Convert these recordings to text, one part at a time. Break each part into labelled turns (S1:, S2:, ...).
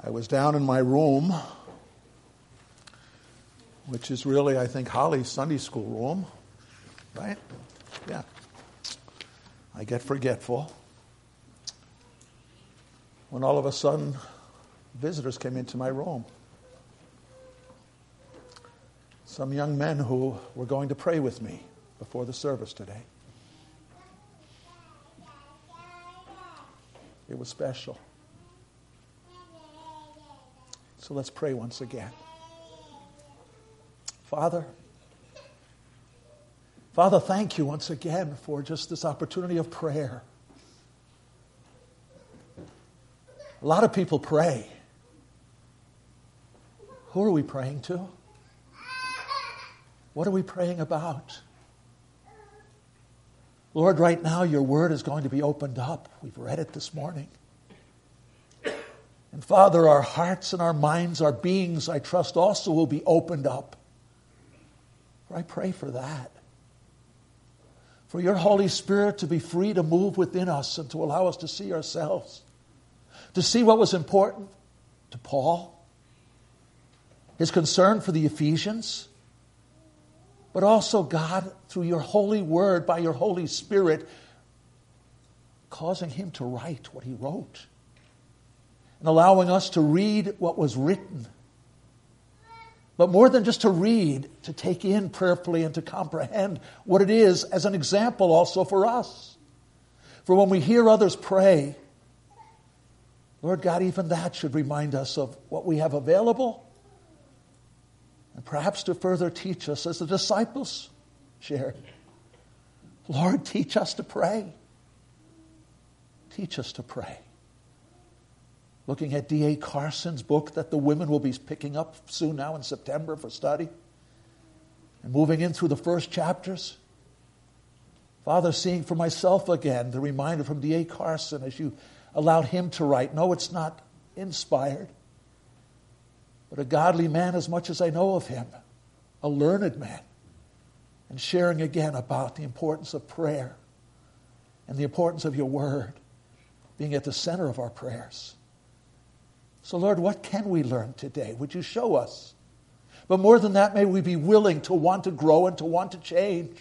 S1: I was down in my room, which is really, I think, Holly's Sunday school room, right? Yeah. I get forgetful. When all of a sudden, visitors came into my room. Some young men who were going to pray with me before the service today. It was special. So let's pray once again. Father, thank you once again for just this opportunity of prayer. A lot of people pray. Who are we praying to? What are we praying about? Lord, right now your word is going to be opened up. We've read it this morning. And Father, our hearts and our minds, our beings, I trust also will be opened up. For I pray for that. For your Holy Spirit to be free to move within us and to allow us to see ourselves. To see what was important to Paul. His concern for the Ephesians. But also, God, through your holy word, by your Holy Spirit, causing him to write what he wrote. And allowing us to read what was written. But more than just to read, to take in prayerfully and to comprehend what it is as an example also for us. For when we hear others pray, Lord God, even that should remind us of what we have available. And perhaps to further teach us as the disciples shared. Lord, teach us to pray. Teach us to pray. Looking at D.A. Carson's book that the women will be picking up soon now in September for study. And moving in through the first chapters. Father, seeing for myself again the reminder from D.A. Carson as you allowed him to write. No, it's not inspired. But a godly man as much as I know of him. A learned man. And sharing again about the importance of prayer. And the importance of your word being at the center of our prayers. So Lord, what can we learn today? Would you show us? But more than that, may we be willing to want to grow and to want to change.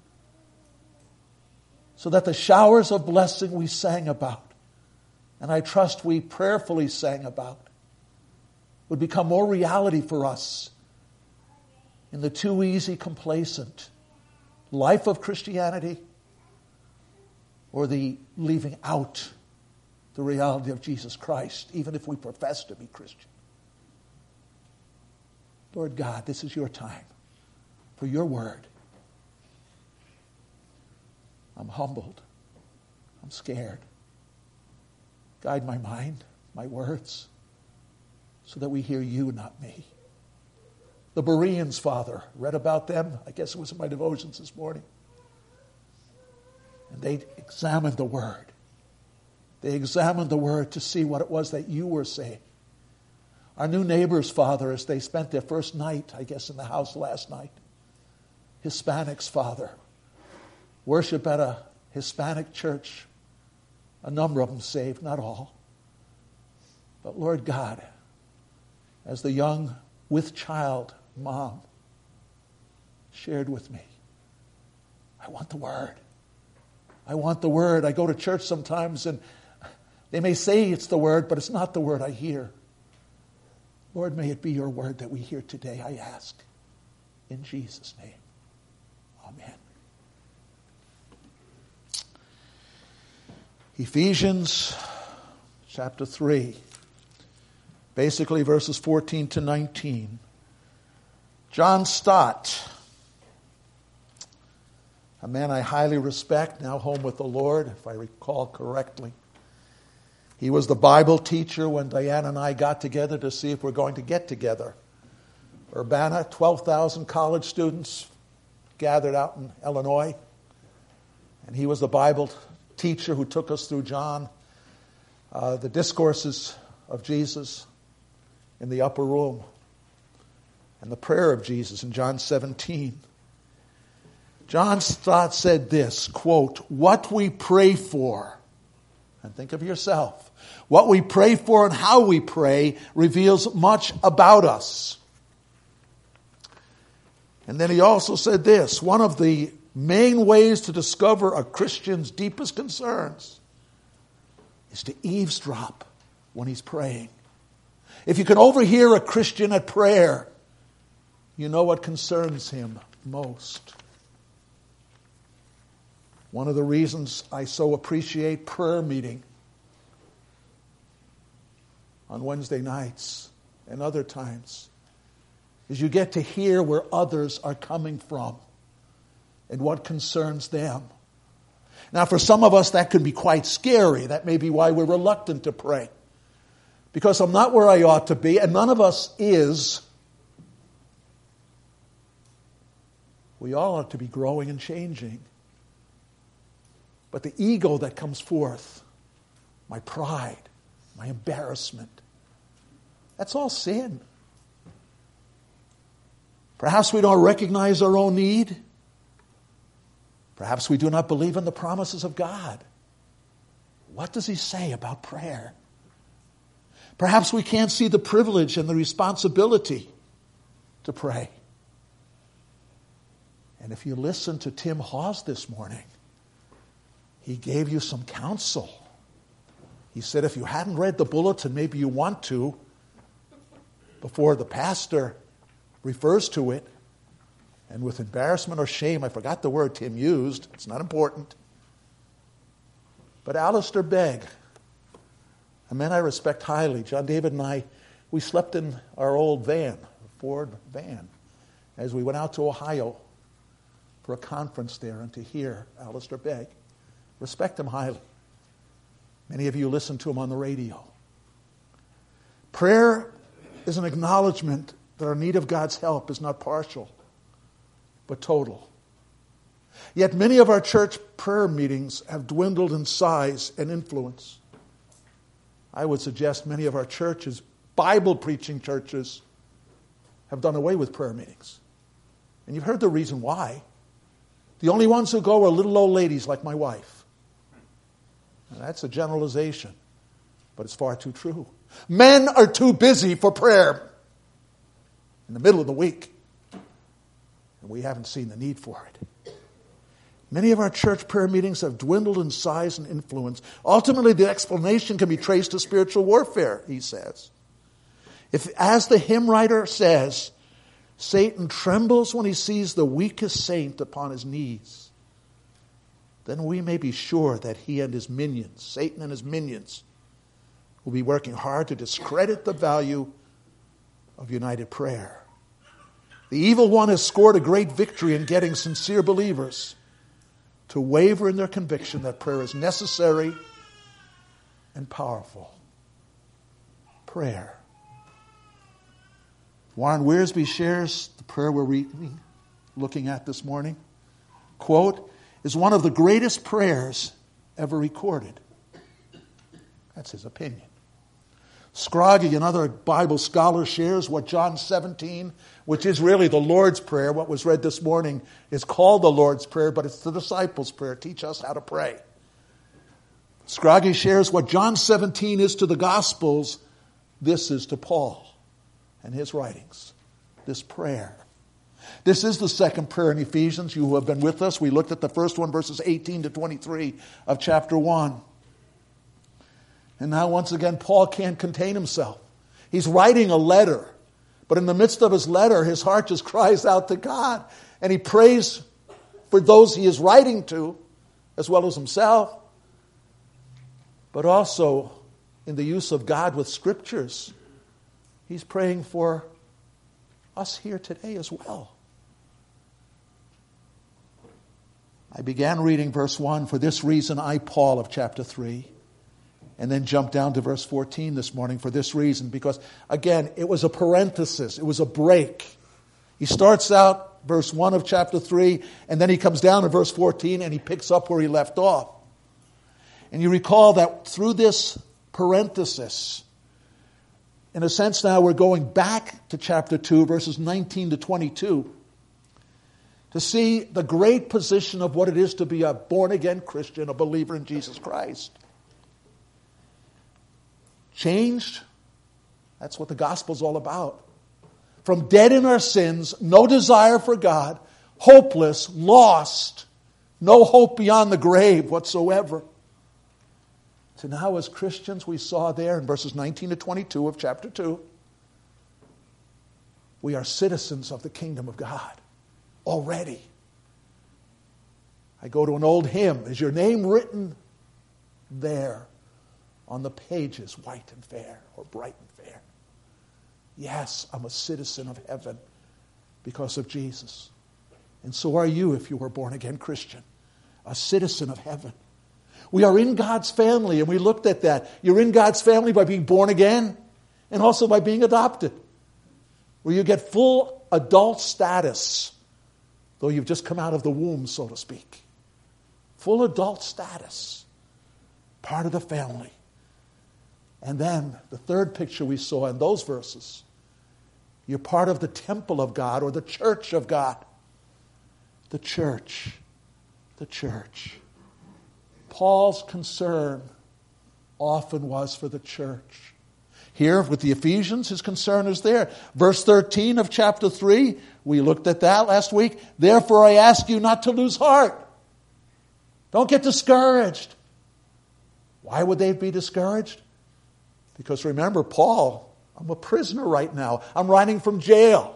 S1: So that the showers of blessing we sang about, and I trust we prayerfully sang about, would become more reality for us in the too easy, complacent life of Christianity or the leaving out the reality of Jesus Christ, even if we profess to be Christian. Lord God, this is your time for your word. I'm humbled. I'm scared. Guide my mind, my words, so that we hear you, not me. The Bereans, Father, read about them. I guess it was in my devotions this morning. And they examined the word. They examined the word to see what it was that you were saying. Our new neighbors, Father, as they spent their first night, I guess, in the house last night. Hispanics, Father. Worship at a Hispanic church. A number of them saved, not all. But Lord God, as the young with child mom shared with me, I want the word. I want the word. I go to church sometimes and they may say it's the word, but it's not the word I hear. Lord, may it be your word that we hear today, I ask. In Jesus' name. Amen. Ephesians chapter 3. Basically verses 14 to 19. John Stott, a man I highly respect, now home with the Lord, if I recall correctly. He was the Bible teacher when Diane and I got together to see if we're going to get together. Urbana, 12,000 college students gathered out in Illinois. And he was the Bible teacher who took us through John, the discourses of Jesus in the upper room, and the prayer of Jesus in John 17. John Stott said this, quote, "What we pray for And think of yourself. What we pray for and how we pray reveals much about us. And then he also said this, one of the main ways to discover a Christian's deepest concerns is to eavesdrop when he's praying. If you can overhear a Christian at prayer, you know what concerns him most. One of the reasons I so appreciate prayer meeting on Wednesday nights and other times is you get to hear where others are coming from and what concerns them. Now, for some of us, that can be quite scary. That may be why we're reluctant to pray. Because I'm not where I ought to be, and none of us is. We all ought to be growing and changing. But the ego that comes forth, my pride, my embarrassment, that's all sin. Perhaps we don't recognize our own need. Perhaps we do not believe in the promises of God. What does he say about prayer? Perhaps we can't see the privilege and the responsibility to pray. And if you listen to Tim Hawes this morning, he gave you some counsel. He said if you hadn't read the bulletin, maybe you want to, before the pastor refers to it, and with embarrassment or shame, I forgot the word Tim used, it's not important. But Alistair Begg, a man I respect highly, John David and I, we slept in our old van, a Ford van, as we went out to Ohio for a conference there and to hear Alistair Begg. Respect him highly. Many of you listen to him on the radio. Prayer is an acknowledgement that our need of God's help is not partial, but total. Yet many of our church prayer meetings have dwindled in size and influence. I would suggest many of our churches, Bible-preaching churches, have done away with prayer meetings. And you've heard the reason why. The only ones who go are little old ladies like my wife. And that's a generalization, but it's far too true. Men are too busy for prayer in the middle of the week, and we haven't seen the need for it. Many of our church prayer meetings have dwindled in size and influence. Ultimately, the explanation can be traced to spiritual warfare, he says. If, as the hymn writer says, Satan trembles when he sees the weakest saint upon his knees, then we may be sure that he and his minions, Satan and his minions, will be working hard to discredit the value of united prayer. The evil one has scored a great victory in getting sincere believers to waver in their conviction that prayer is necessary and powerful. Prayer. Warren Wiersbe shares the prayer we're looking at this morning. Quote, is one of the greatest prayers ever recorded. That's his opinion. Scroggie, another Bible scholar, shares what John 17, which is really the Lord's Prayer, what was read this morning, is called the Lord's Prayer, but it's the disciples' prayer. Teach us how to pray. Scroggie shares what John 17 is to the Gospels, this is to Paul and his writings, this prayer. This is the second prayer in Ephesians. You who have been with us, we looked at the first one, verses 18 to 23 of chapter 1. And now once again, Paul can't contain himself. He's writing a letter, but in the midst of his letter, his heart just cries out to God. And he prays for those he is writing to, as well as himself, but also in the use of God with scriptures. He's praying for us here today as well. I began reading verse 1, for this reason I, Paul, of chapter 3, and then jumped down to verse 14 this morning for this reason, because, again, it was a parenthesis, it was a break. He starts out verse 1 of chapter 3, and then he comes down to verse 14, and he picks up where he left off. And you recall that through this parenthesis, in a sense now we're going back to chapter 2, verses 19 to 22, to see the great position of what it is to be a born-again Christian, a believer in Jesus Christ. Changed. That's what the gospel's all about. From dead in our sins, no desire for God, hopeless, lost, no hope beyond the grave whatsoever. So now as Christians, we saw there in verses 19 to 22 of chapter 2, we are citizens of the kingdom of God already. I go to an old hymn. Is your name written there on the pages, white and fair, or bright and fair? Yes, I'm a citizen of heaven because of Jesus. And so are you if you were born again Christian, a citizen of heaven. We are in God's family, and we looked at that. You're in God's family by being born again and also by being adopted, where you get full adult status, though you've just come out of the womb, so to speak. Full adult status, part of the family. And then the third picture we saw in those verses, you're part of the temple of God or the church of God. The church. The church. Paul's concern often was for the church. Here with the Ephesians, his concern is there. Verse 13 of chapter 3, we looked at that last week. Therefore I ask you not to lose heart. Don't get discouraged. Why would they be discouraged? Because remember, Paul, I'm a prisoner right now. I'm writing from jail.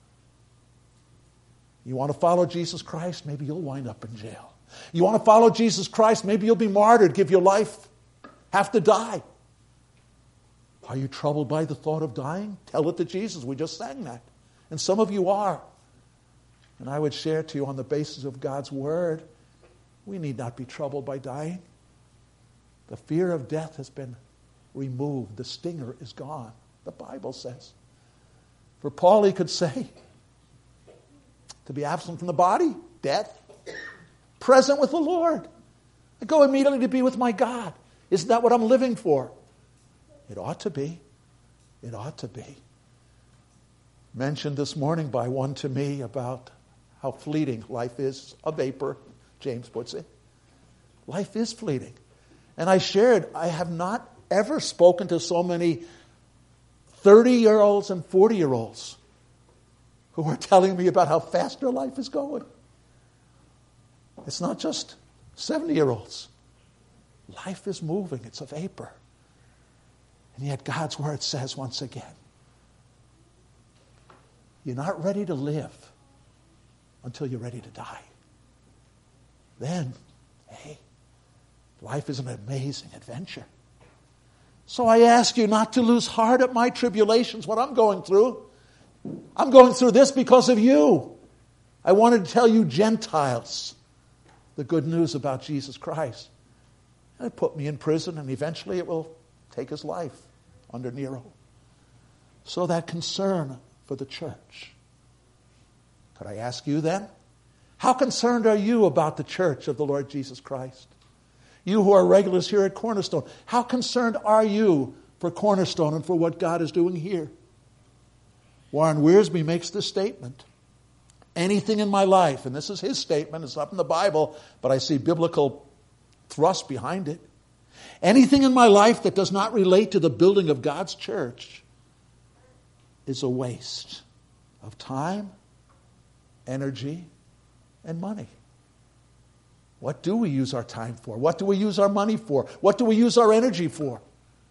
S1: You want to follow Jesus Christ? Maybe you'll wind up in jail. You want to follow Jesus Christ? Maybe you'll be martyred, give your life, have to die. Are you troubled by the thought of dying? Tell it to Jesus. We just sang that. And some of you are. And I would share to you on the basis of God's word, we need not be troubled by dying. The fear of death has been removed. The stinger is gone, the Bible says. For Paul, he could say, to be absent from the body, death. Present with the Lord. I go immediately to be with my God. Isn't that what I'm living for? It ought to be. It ought to be. Mentioned this morning by one to me about how fleeting life is. A vapor, James puts it. Life is fleeting. And I shared, I have not ever spoken to so many 30-year-olds and 40-year-olds who are telling me about how fast their life is going. It's not just 70-year-olds. Life is moving. It's a vapor. And yet God's word says once again, you're not ready to live until you're ready to die. Then, hey, life is an amazing adventure. So I ask you not to lose heart at my tribulations, what I'm going through. I'm going through this because of you. I wanted to tell you Gentiles the good news about Jesus Christ. And it put me in prison, and eventually it will take his life under Nero. So that concern for the church. Could I ask you then? How concerned are you about the church of the Lord Jesus Christ? You who are regulars here at Cornerstone, how concerned are you for Cornerstone and for what God is doing here? Warren Wiersbe makes this statement. Anything in my life, and this is his statement, it's not in the Bible, but I see biblical thrust behind it. Anything in my life that does not relate to the building of God's church is a waste of time, energy, and money. What do we use our time for? What do we use our money for? What do we use our energy for?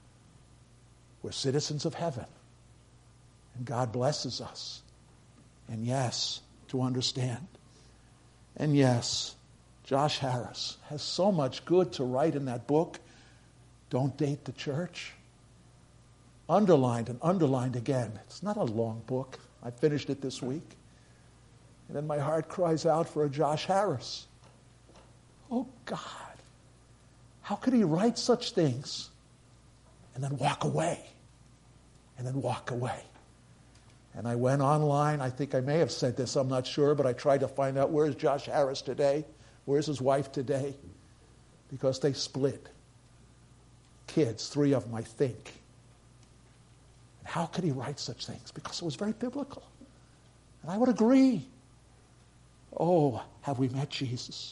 S1: We're citizens of heaven. And God blesses us. And yes, to understand. And yes, Josh Harris has so much good to write in that book. Don't date the church. Underlined and underlined again. It's not a long book. I finished it this week. And then my heart cries out for a Josh Harris. Oh God, how could he write such things and then walk away? And then walk away. And I went online. I think I may have said this. I'm not sure. But I tried to find out, where is Josh Harris today? Where's his wife today? Because they split. Kids, 3 of them, I think. And how could he write such things? Because it was very biblical. And I would agree. Oh, have we met Jesus?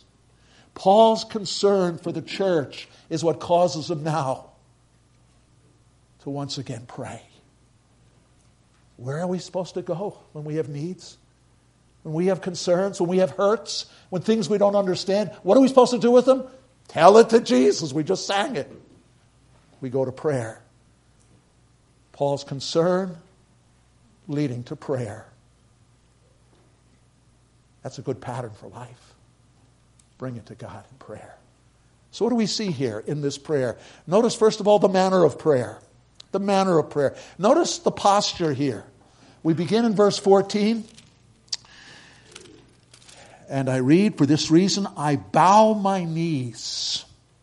S1: Paul's concern for the church is what causes him now to once again pray. Where are we supposed to go when we have needs? When we have concerns, when we have hurts, when things we don't understand? What are we supposed to do with them? Tell it to Jesus. We just sang it. We go to prayer. Paul's concern leading to prayer. That's a good pattern for life. Bring it to God in prayer. So what do we see here in this prayer? Notice, first of all, the manner of prayer. The manner of prayer. Notice the posture here. We begin in verse 14. And I read, for this reason, I bow my knees.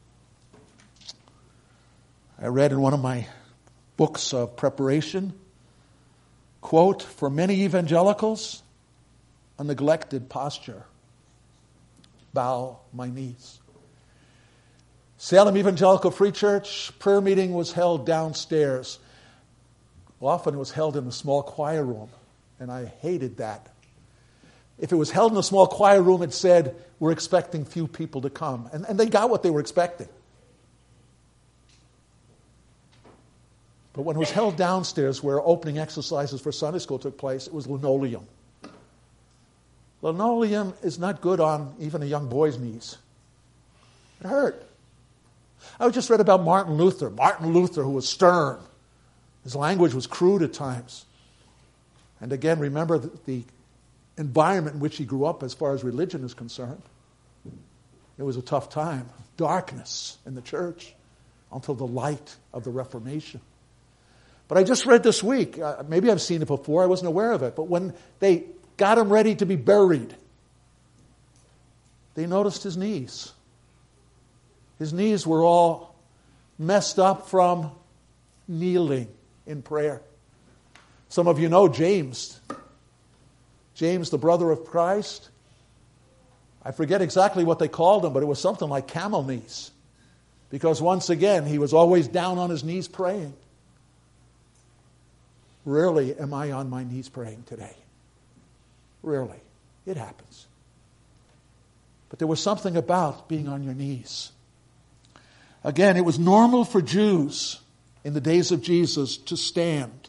S1: I read in one of my books of preparation, quote, for many evangelicals, a neglected posture. Bow my knees. Salem Evangelical Free Church prayer meeting was held downstairs. Often it was held in a small choir room, and I hated that. If it was held in a small choir room, it said, we're expecting few people to come. And they got what they were expecting. But when it was held downstairs where opening exercises for Sunday school took place, it was linoleum. Linoleum is not good on even a young boy's knees. It hurt. I just read about Martin Luther. Martin Luther, who was stern. His language was crude at times. And again, remember the environment in which he grew up as far as religion is concerned. It was a tough time. Darkness in the church until the light of the Reformation. But I just read this week, maybe I've seen it before, I wasn't aware of it, but when they got him ready to be buried, they noticed his knees. His knees were all messed up from kneeling in prayer. Some of you know James. James, the brother of Christ. I forget exactly what they called him, but it was something like camel knees. Because once again, he was always down on his knees praying. Rarely am I on my knees praying today. Rarely. It happens. But there was something about being on your knees. Again, it was normal for Jews in the days of Jesus to stand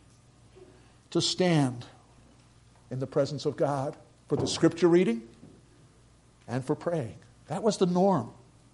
S1: in the presence of God for the scripture reading and for praying. That was the norm.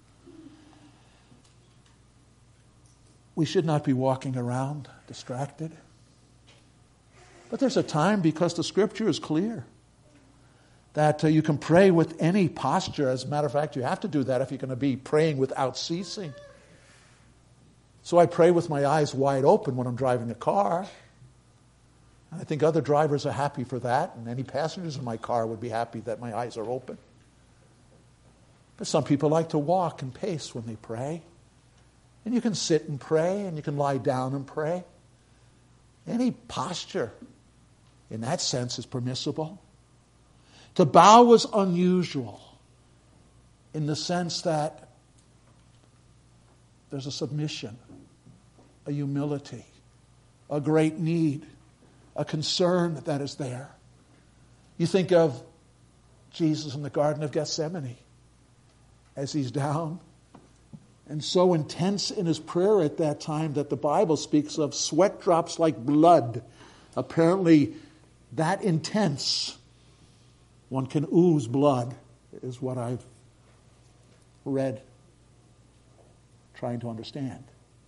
S1: We should not be walking around distracted. But there's a time, because the scripture is clear, that you can pray with any posture. As a matter of fact, you have to do that if you're going to be praying without ceasing. So I pray with my eyes wide open when I'm driving a car. I think other drivers are happy for that, and any passengers in my car would be happy that my eyes are open. But some people like to walk and pace when they pray. And you can sit and pray, and you can lie down and pray. Any posture, in that sense, is permissible. To bow was unusual in the sense that there's a submission, a humility, a great need, a concern that is there. You think of Jesus in the Garden of Gethsemane as he's down and so intense in his prayer at that time that the Bible speaks of sweat drops like blood. Apparently that intense. One can ooze blood, is what I've read, trying to understand.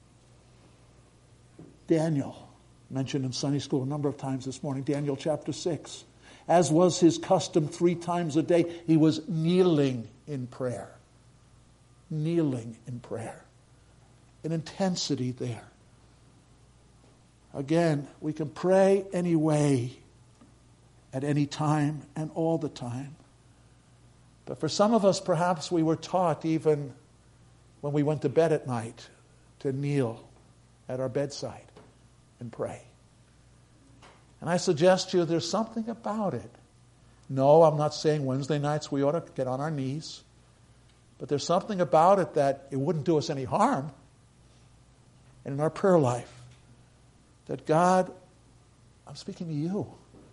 S1: Daniel, mentioned in Sunday school a number of times this morning, Daniel chapter 6. As was his custom 3 times a day, he was kneeling in prayer. Kneeling in prayer. An intensity there. Again, we can pray any way, at any time, and all the time. But for some of us, perhaps we were taught, even when we went to bed at night, to kneel at our bedside and pray. And I suggest to you there's something about it. No, I'm not saying Wednesday nights we ought to get on our knees. But there's something about it that it wouldn't do us any harm. And in our prayer life, that God, I'm speaking to you.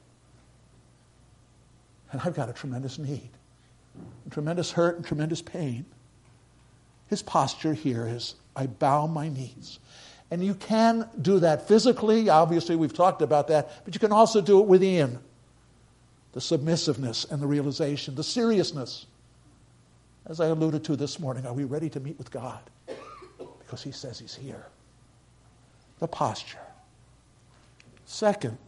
S1: And I've got a tremendous need, a tremendous hurt and tremendous pain. His posture here is, I bow my knees. And you can do that physically. Obviously, we've talked about that. But you can also do it within. The submissiveness and the realization, the seriousness. As I alluded to this morning, are we ready to meet with God? Because he says he's here. The posture. Second,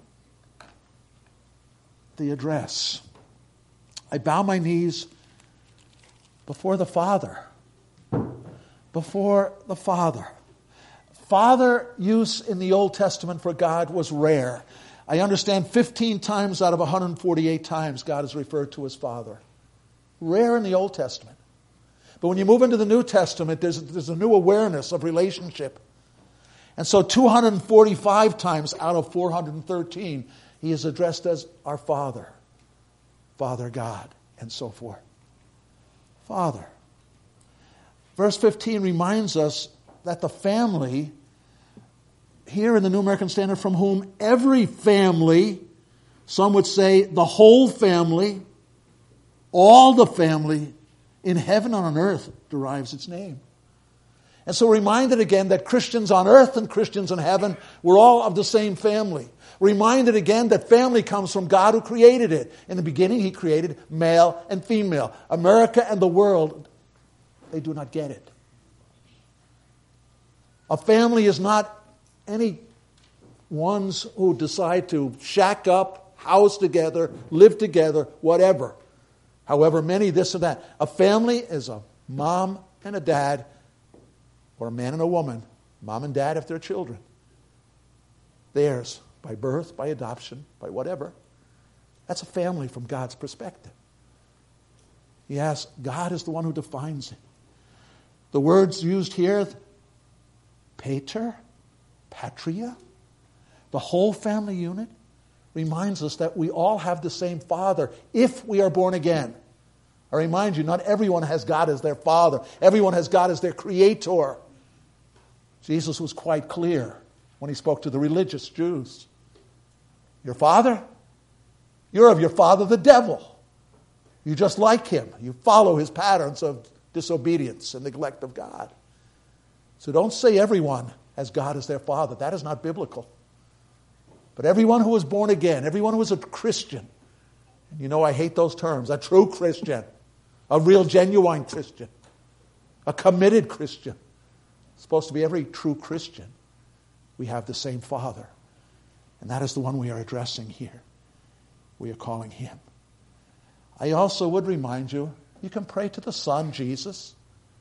S1: the address. I bow my knees before the Father. Before the Father. Father use in the Old Testament for God was rare. I understand 15 times out of 148 times God is referred to as Father. Rare in the Old Testament. But when you move into the New Testament, there's a new awareness of relationship. And so 245 times out of 413, he is addressed as our Father, Father God, and so forth. Father. Verse 15 reminds us that the family, here in the New American Standard, from whom every family, some would say the whole family, all the family in heaven and on earth derives its name. And so reminded again that Christians on earth and Christians in heaven were all of the same family. Reminded again that family comes from God who created it. In the beginning, he created male and female. America and the world, they do not get it. A family is not any ones who decide to shack up, house together, live together, whatever. However many, this or that. A family is a mom and a dad, or a man and a woman, mom and dad if they're children. Theirs, by birth, by adoption, by whatever. That's a family from God's perspective. Yes, God is the one who defines it. The words used here, pater, patria, the whole family unit, reminds us that we all have the same Father if we are born again. I remind you, not everyone has God as their Father. Everyone has God as their Creator. Jesus was quite clear when he spoke to the religious Jews. Your father? You're of your father the devil. You just like him. You follow his patterns of disobedience and neglect of God. So don't say everyone has God as their Father. That is not biblical. But everyone who is born again, everyone who is a Christian, and you know I hate those terms, a true Christian, a real genuine Christian, a committed Christian, supposed to be every true Christian, we have the same Father. And that is the one we are addressing here. We are calling him. I also would remind you, you can pray to the Son, Jesus.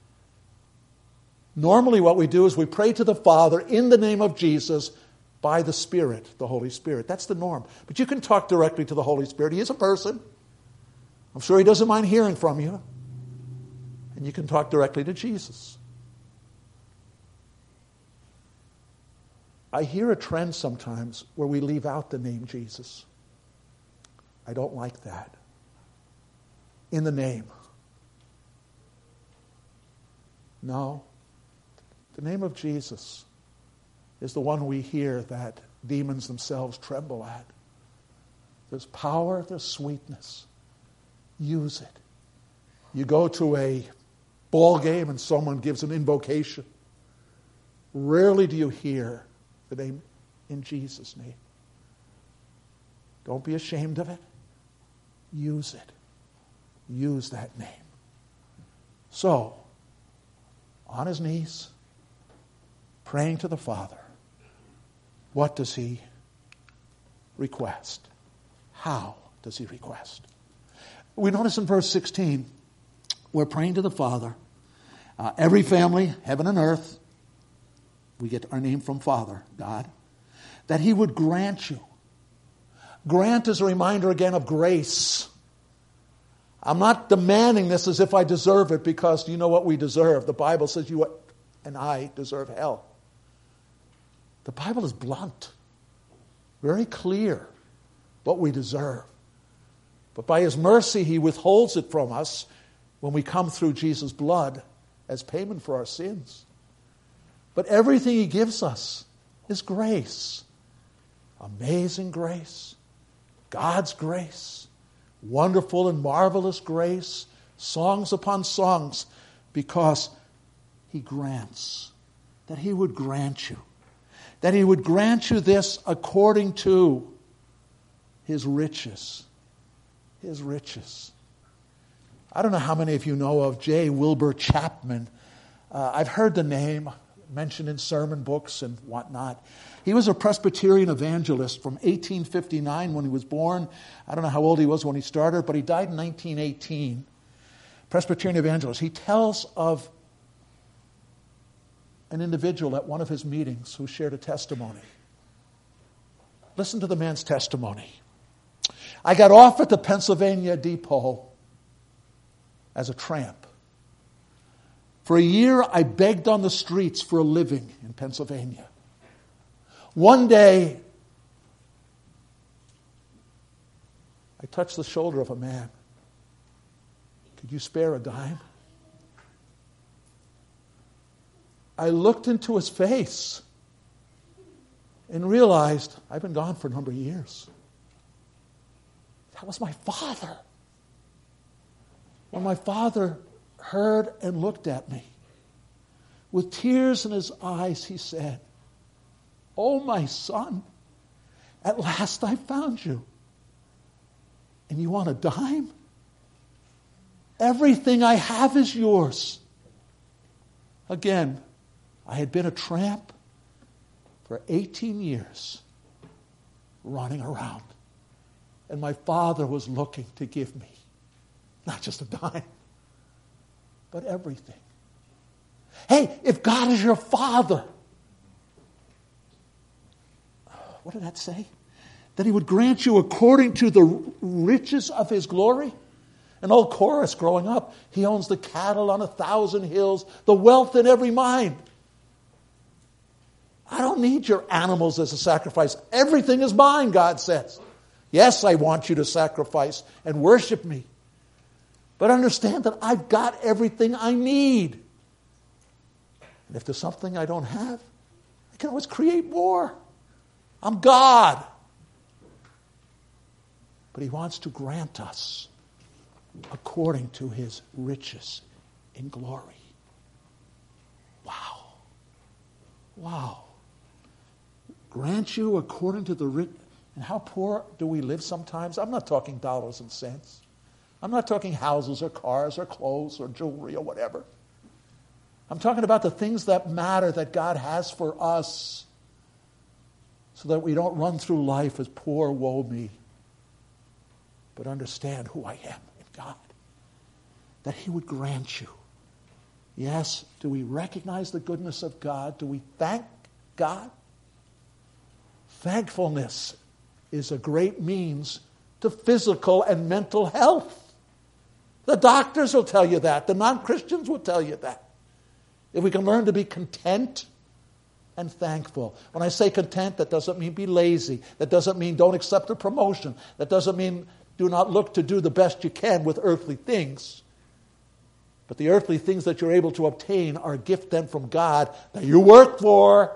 S1: Normally what we do is we pray to the Father in the name of Jesus by the Spirit, the Holy Spirit. That's the norm. But you can talk directly to the Holy Spirit. He is a person. I'm sure he doesn't mind hearing from you. And you can talk directly to Jesus. I hear a trend sometimes where we leave out the name Jesus. I don't like that. In the name. No. The name of Jesus is the one we hear that demons themselves tremble at. There's power, there's sweetness. Use it. You go to a ball game and someone gives an invocation. Rarely do you hear the name in Jesus' name. Don't be ashamed of it. Use it. Use that name. So, on his knees, praying to the Father, what does he request? How does he request? We notice in verse 16, we're praying to the Father. Every family, heaven and earth, we get our name from Father, God, that he would grant you. Grant is a reminder again of grace. I'm not demanding this as if I deserve it, because you know what we deserve. The Bible says you and I deserve hell. The Bible is blunt, very clear what we deserve. But by his mercy, he withholds it from us when we come through Jesus' blood as payment for our sins. But everything he gives us is grace. Amazing grace. God's grace. Wonderful and marvelous grace. Songs upon songs. Because he grants. That he would grant you. that he would grant you this according to his riches. His riches. I don't know how many of you know of J. Wilbur Chapman. I've heard the name mentioned in sermon books and whatnot. He was a Presbyterian evangelist from 1859 when he was born. I don't know how old he was when he started, but he died in 1918. Presbyterian evangelist. He tells of an individual at one of his meetings who shared a testimony. Listen to the man's testimony. I got off at the Pennsylvania depot as a tramp. For a year, I begged on the streets for a living in Pennsylvania. One day, I touched the shoulder of a man. Could you spare a dime? I looked into his face and realized I've been gone for a number of years. That was my father. When my father heard and looked at me, with tears in his eyes, he said, "Oh, my son, at last I found you. And you want a dime? Everything I have is yours." Again, I had been a tramp for 18 years, running around. And my father was looking to give me not just a dime, but everything. Hey, if God is your father, what did that say? That he would grant you according to the riches of his glory? An old chorus growing up. He owns the cattle on 1,000 hills, the wealth in every mine. I don't need your animals as a sacrifice. Everything is mine, God says. Yes, I want you to sacrifice and worship me. But understand that I've got everything I need. And if there's something I don't have, I can always create more. I'm God. But he wants to grant us according to his riches in glory. Wow. Wow. Grant you according to the rich. And how poor do we live sometimes? I'm not talking dollars and cents. I'm not talking houses or cars or clothes or jewelry or whatever. I'm talking about the things that matter that God has for us so that we don't run through life as poor, woe me, but understand who I am in God. That he would grant you. Yes, do we recognize the goodness of God? Do we thank God? Thankfulness is a great means to physical and mental health. The doctors will tell you that. The non-Christians will tell you that. If we can learn to be content and thankful. When I say content, that doesn't mean be lazy. That doesn't mean don't accept a promotion. That doesn't mean do not look to do the best you can with earthly things. But the earthly things that you're able to obtain are a gift then from God that you work for.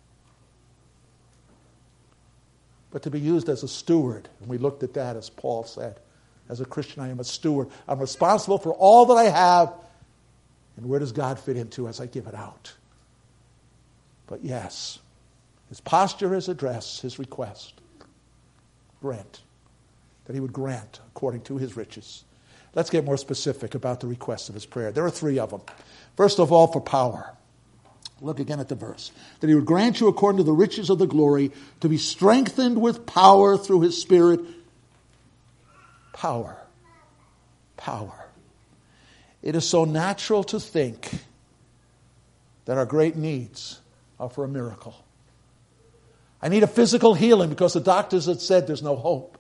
S1: But to be used as a steward. And we looked at that, as Paul said. As a Christian, I am a steward. I'm responsible for all that I have. And where does God fit into as I give it out? But yes, his posture, his address, his request. Grant. That he would grant according to his riches. Let's get more specific about the requests of his prayer. There are 3 of them. First of all, for power. Look again at the verse. That he would grant you according to the riches of the glory to be strengthened with power through his Spirit. Power. Power. It is so natural to think that our great needs are for a miracle. I need a physical healing because the doctors had said there's no hope.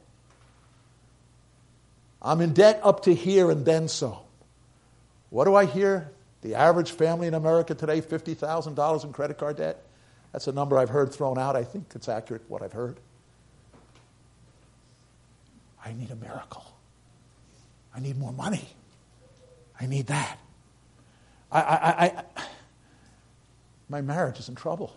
S1: I'm in debt up to here and then so. What do I hear? The average family in America today, $50,000 in credit card debt. That's a number I've heard thrown out. I think it's accurate, what I've heard. I need a miracle. I need more money. I need that. My marriage is in trouble.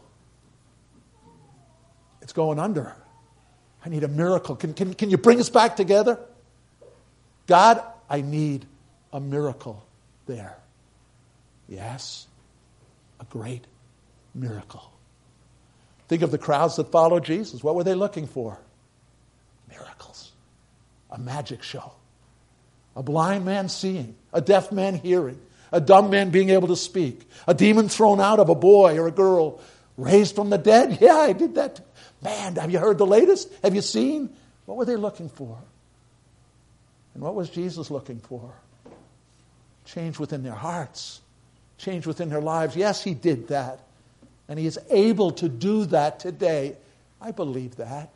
S1: It's going under. I need a miracle. Can you bring us back together? God, I need a miracle there. Yes, a great miracle. Think of the crowds that followed Jesus. What were they looking for? Miracles. A magic show. A blind man seeing. A deaf man hearing. A dumb man being able to speak. A demon thrown out of a boy or a girl. Raised from the dead. Yeah, I did that. Man, have you heard the latest? Have you seen? What were they looking for? And what was Jesus looking for? Change within their hearts. Change within their lives. Yes, he did that. And he is able to do that today. I believe that.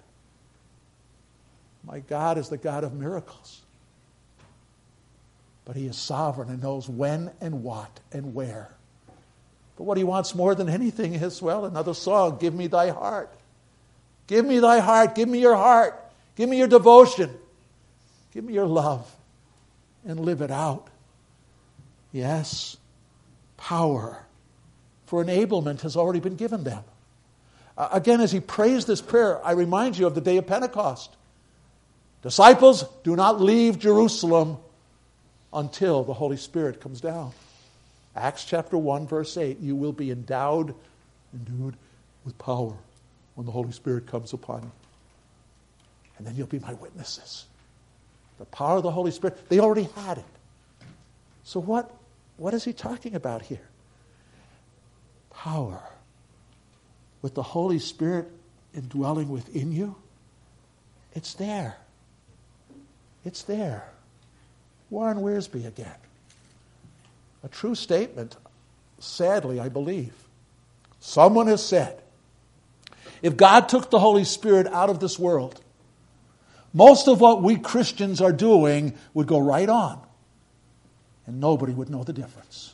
S1: My God is the God of miracles. But he is sovereign and knows when and what and where. But what he wants more than anything is, well, another song, give me thy heart. Give me thy heart. Give me your heart. Give me your devotion. Give me your love. And live it out. Yes, power for enablement has already been given them. Again, as he prays this prayer, I remind you of the day of Pentecost. Disciples, do not leave Jerusalem until the Holy Spirit comes down. Acts chapter 1, verse 8, you will be endued with power when the Holy Spirit comes upon you. And then you'll be my witnesses. The power of the Holy Spirit, they already had it. So what is he talking about here? Power. With the Holy Spirit indwelling within you, it's there. It's there. Warren Wiersbe again. A true statement, sadly, I believe. Someone has said, if God took the Holy Spirit out of this world, most of what we Christians are doing would go right on, and nobody would know the difference.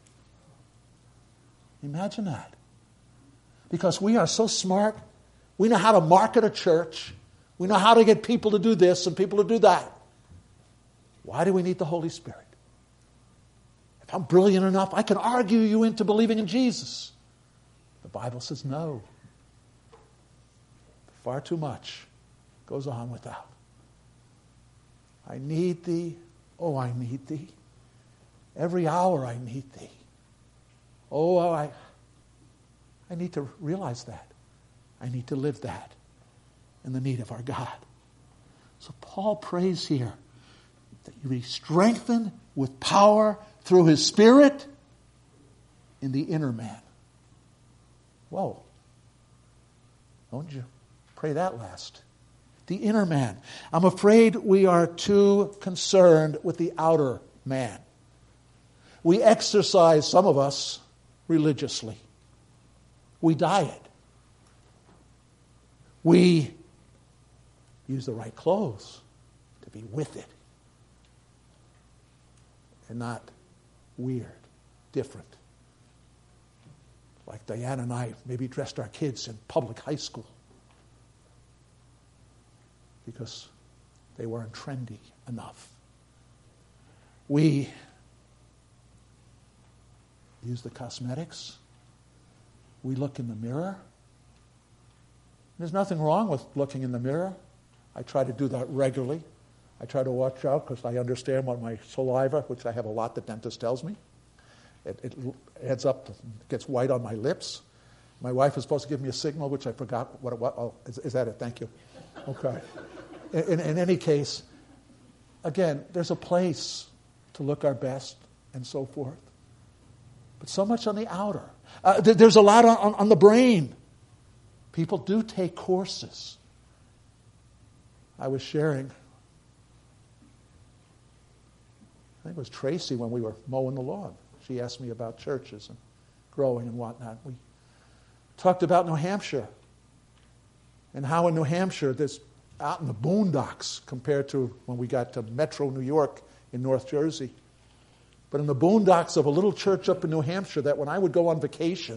S1: Imagine that. Because we are so smart. We know how to market a church. We know how to get people to do this and people to do that. Why do we need the Holy Spirit? If I'm brilliant enough, I can argue you into believing in Jesus. The Bible says no. Far too much goes on without. I need thee. Oh, I need thee. Every hour I need thee. Oh, I need to realize that. I need to live that in the need of our God. So Paul prays here that you be strengthened with power through his Spirit in the inner man. Whoa. Don't you pray that last. The inner man. I'm afraid we are too concerned with the outer man. We exercise, some of us, religiously. We diet. We use the right clothes to be with it. And not weird, different. Like Diana and I maybe dressed our kids in public high school because they weren't trendy enough. We use the cosmetics. We look in the mirror. There's nothing wrong with looking in the mirror. I try to do that regularly. I try to watch out because I understand what my saliva, which I have a lot, the dentist tells me. It adds up, gets white on my lips. My wife is supposed to give me a signal, which I forgot what it was. Oh, is that it? Thank you. Okay. In any case, again, there's a place to look our best and so forth. But so much on the outer. There's a lot on the brain. People do take courses. I was sharing, I think it was Tracy when we were mowing the lawn. She asked me about churches and growing and whatnot. We talked about New Hampshire and how in New Hampshire, there's out in the boondocks compared to when we got to Metro New York in North Jersey. But in the boondocks of a little church up in New Hampshire that when I would go on vacation,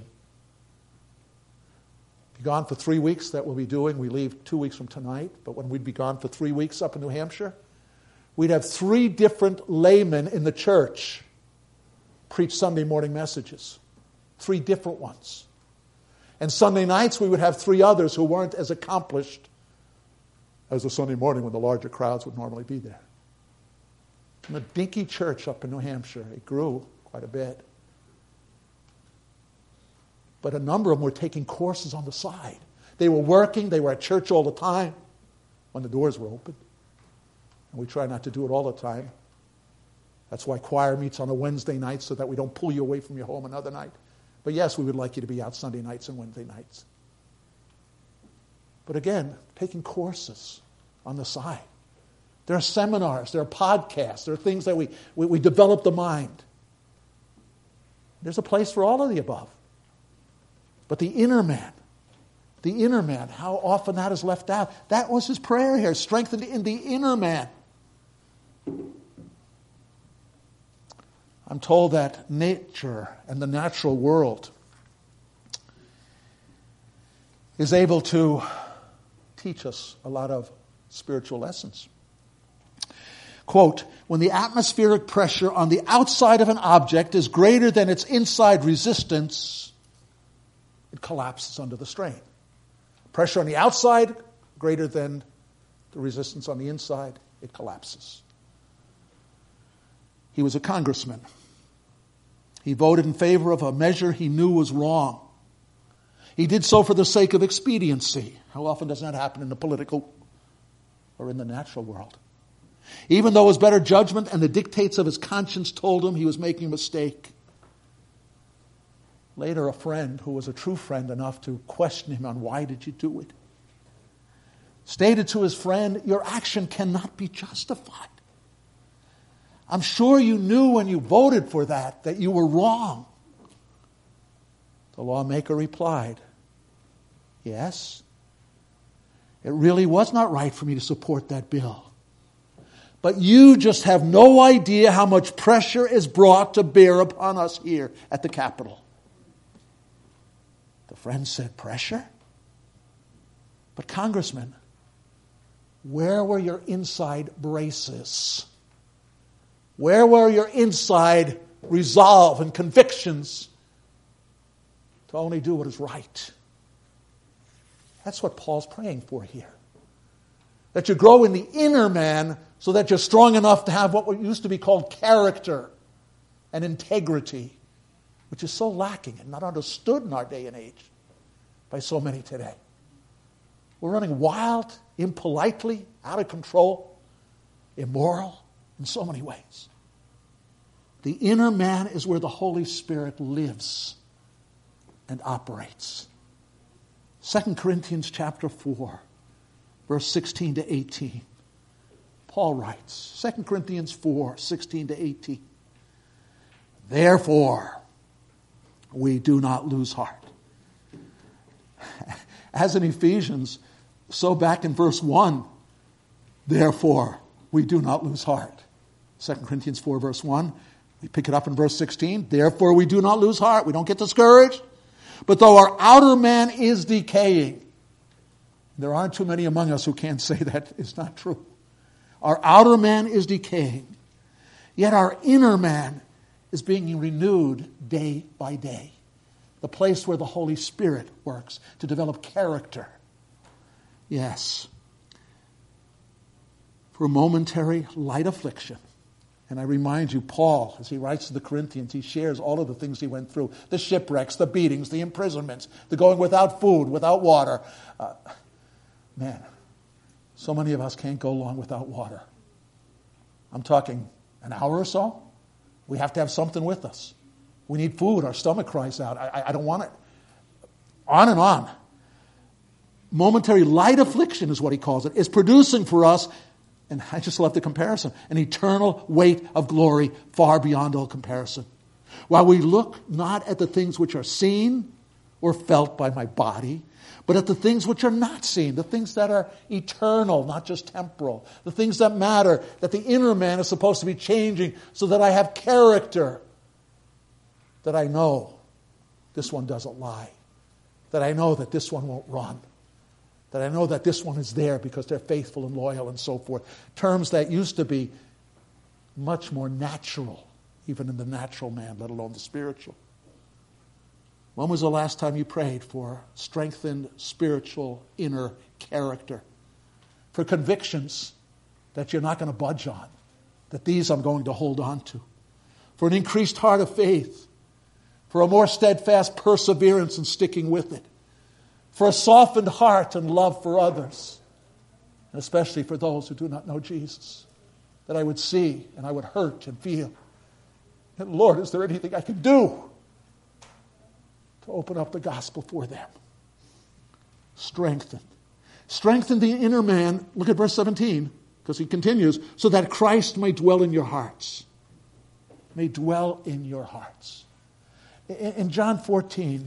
S1: be gone for 3 weeks, that we'll be doing. We leave 2 weeks from tonight. But when we'd be gone for 3 weeks up in New Hampshire, we'd have 3 different laymen in the church preach Sunday morning messages. 3 different ones. And Sunday nights we would have 3 others who weren't as accomplished as the Sunday morning when the larger crowds would normally be there. In a dinky church up in New Hampshire, it grew quite a bit. But a number of them were taking courses on the side. They were working. They were at church all the time when the doors were open. And we try not to do it all the time. That's why choir meets on a Wednesday night, so that we don't pull you away from your home another night. But yes, we would like you to be out Sunday nights and Wednesday nights. But again, taking courses on the side. There are seminars, there are podcasts, there are things that we develop the mind. There's a place for all of the above. But the inner man, how often that is left out. That was his prayer here, strengthened in the inner man. I'm told that nature and the natural world is able to teach us a lot of spiritual lessons. Quote, when the atmospheric pressure on the outside of an object is greater than its inside resistance, it collapses under the strain. Pressure on the outside greater than the resistance on the inside, it collapses. He was a congressman. He voted in favor of a measure he knew was wrong. He did so for the sake of expediency. How often does that happen in the political or in the natural world? Even though his better judgment and the dictates of his conscience told him he was making a mistake. Later, a friend who was a true friend enough to question him on why did you do it, stated to his friend, your action cannot be justified. I'm sure you knew when you voted for that you were wrong. The lawmaker replied, yes, it really was not right for me to support that bill. But you just have no idea how much pressure is brought to bear upon us here at the Capitol. The friend said, pressure? But Congressman, where were your inside braces? Where were your inside resolve and convictions to only do what is right? That's what Paul's praying for here. That you grow in the inner man so that you're strong enough to have what used to be called character and integrity, which is so lacking and not understood in our day and age by so many today. We're running wild, impolitely, out of control, immoral in so many ways. The inner man is where the Holy Spirit lives and operates. 2 Corinthians chapter 4, verse 16 to 18. Paul writes, 2 Corinthians 4, 16 to 18. Therefore, we do not lose heart. As in Ephesians, so back in verse 1, therefore, we do not lose heart. 2 Corinthians 4, verse 1. We pick it up in verse 16. Therefore, we do not lose heart. We don't get discouraged. But though our outer man is decaying, there aren't too many among us who can't say that is not true. Our outer man is decaying, yet our inner man is being renewed day by day. The place where the Holy Spirit works to develop character. Yes. For a momentary light affliction. And I remind you, Paul, as he writes to the Corinthians, he shares all of the things he went through. The shipwrecks, the beatings, the imprisonments, the going without food, without water. Man, so many of us can't go long without water. I'm talking an hour or so. We have to have something with us. We need food. Our stomach cries out. I don't want it. On and on. Momentary light affliction is what he calls it. Is producing for us, and I just love the comparison, an eternal weight of glory far beyond all comparison. While we look not at the things which are seen or felt by my body, but at the things which are not seen, the things that are eternal, not just temporal, the things that matter, that the inner man is supposed to be changing so that I have character, that I know this one doesn't lie, that I know that this one won't run, that I know that this one is there because they're faithful and loyal and so forth. Terms that used to be much more natural, even in the natural man, let alone the spiritual. When was the last time you prayed for strengthened spiritual inner character? For convictions that you're not going to budge on, that these I'm going to hold on to. For an increased heart of faith. For a more steadfast perseverance in sticking with it. for a softened heart and love for others, and especially for those who do not know Jesus, that I would see and I would hurt and feel. And Lord, is there anything I can do to open up the gospel for them? Strengthen. Strengthen the inner man. Look at verse 17, because he continues, so that Christ may dwell in your hearts. May dwell in your hearts. In John 14,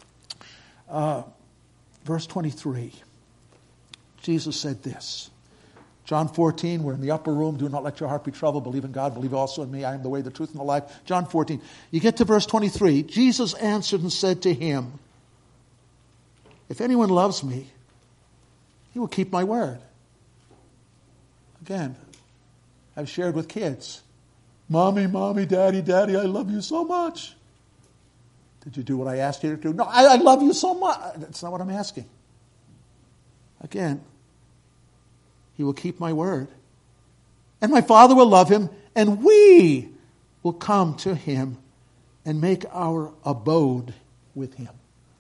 S1: verse 23, Jesus said this. John 14, we're in the upper room. Do not let your heart be troubled. Believe in God. Believe also in me. I am the way, the truth, and the life. John 14. You get to verse 23. Jesus answered and said to him, if anyone loves me, he will keep my word. Again, I've shared with kids. Mommy, mommy, daddy, daddy, I love you so much. Did you do what I asked you to do? No, I love you so much. That's not what I'm asking. Again, he will keep my word. And my Father will love him, and we will come to him and make our abode with him.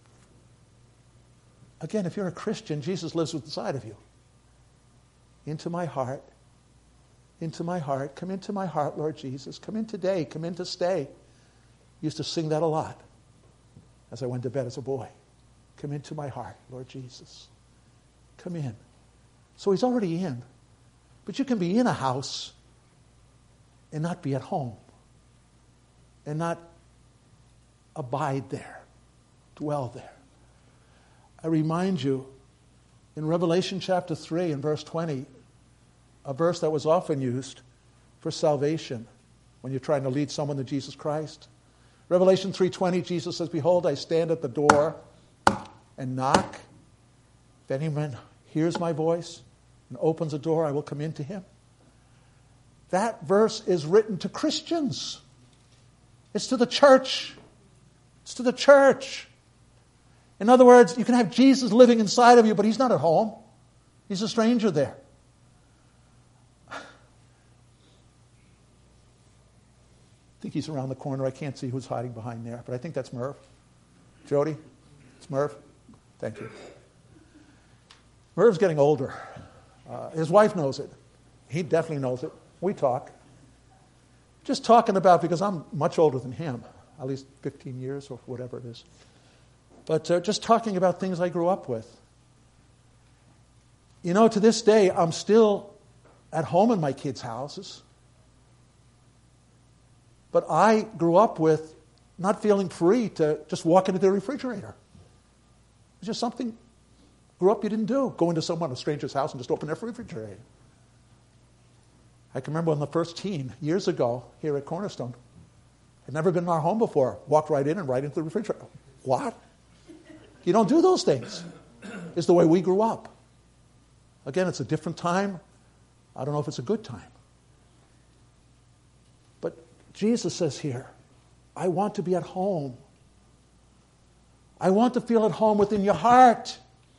S1: Again, if you're a Christian, Jesus lives inside of you. Into my heart. Into my heart. Come into my heart, Lord Jesus. Come in today. Come in to stay. Used to sing that a lot as I went to bed as a boy. Come into my heart, Lord Jesus. Come in. So he's already in. But you can be in a house and not be at home. And not abide there. Dwell there. I remind you, in Revelation chapter 3 and verse 20, a verse that was often used for salvation when you're trying to lead someone to Jesus Christ. Revelation 3:20, Jesus says, behold, I stand at the door and knock. If anyone hears my voice and opens a door, I will come into him. That verse is written to Christians. It's to the church. It's to the church. In other words, you can have Jesus living inside of you, but he's not at home. He's a stranger there. I think he's around the corner. I can't see who's hiding behind there, but I think that's Merv. Jody? It's Merv? Thank you. Merv's getting older. His wife knows it. He definitely knows it. We talk. Just talking about, because I'm much older than him, at least 15 years or whatever it is. But just talking about things I grew up with. You know, to this day, I'm still at home in my kids' houses. But I grew up with not feeling free to just walk into the refrigerator. It's just something, grew up you didn't do. Go into a stranger's house and just open their refrigerator. I can remember on the first teen, years ago, here at Cornerstone, I'd never been in our home before. Walked right in and right into the refrigerator. What? You don't do those things. It's the way we grew up. Again, it's a different time. I don't know if it's a good time. But Jesus says here, I want to be at home. I want to feel at home within your heart.